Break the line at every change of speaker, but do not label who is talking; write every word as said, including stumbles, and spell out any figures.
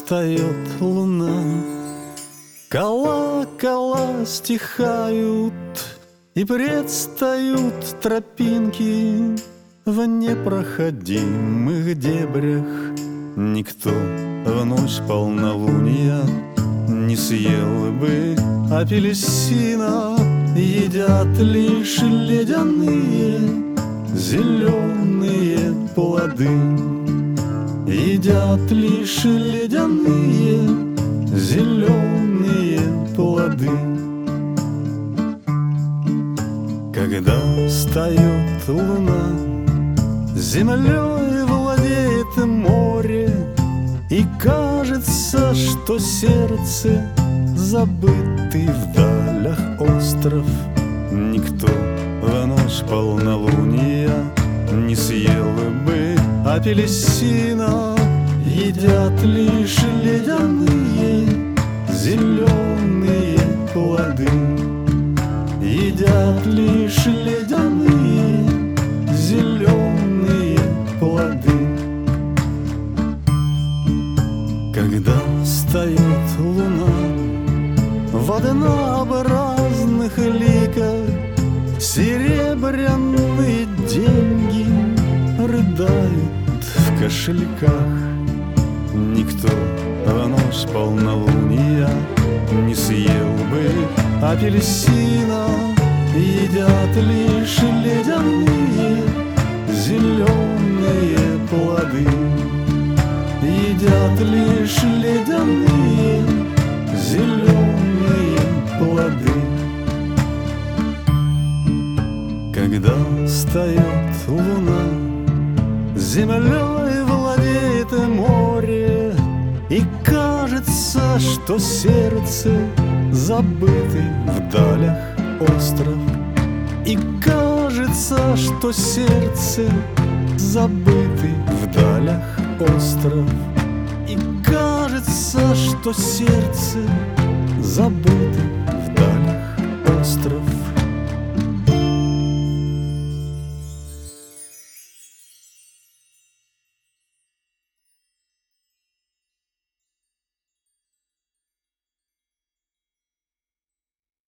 встает луна, колокола стихают, и предстают тропинки в непроходимых дебрях. Никто в ночь полнолуния не съел бы апельсина, едят лишь ледяные зеленые плоды. Едят лишь ледяные зеленые плоды. Когда встает луна, землей владеет море, и кажется, что сердце забытый в далях остров. Никто в ночь полнолуния не съел бы апельсина, едят лишь ледяные зеленые плоды. Едят лишь ледяные зеленые плоды. Когда встает луна, в однообразных ликах серебряные деньги рыдают в кошельках. Никто в ночь полнолуния не съел бы апельсина, едят лишь ледяные зеленые плоды. Едят лишь ледяные зеленые плоды. Когда встает луна, землей владеет море, и кажется, что сердце забытый в далях остров. И кажется, что сердце забытый в далях остров. И кажется, что сердце забытый в далях остров.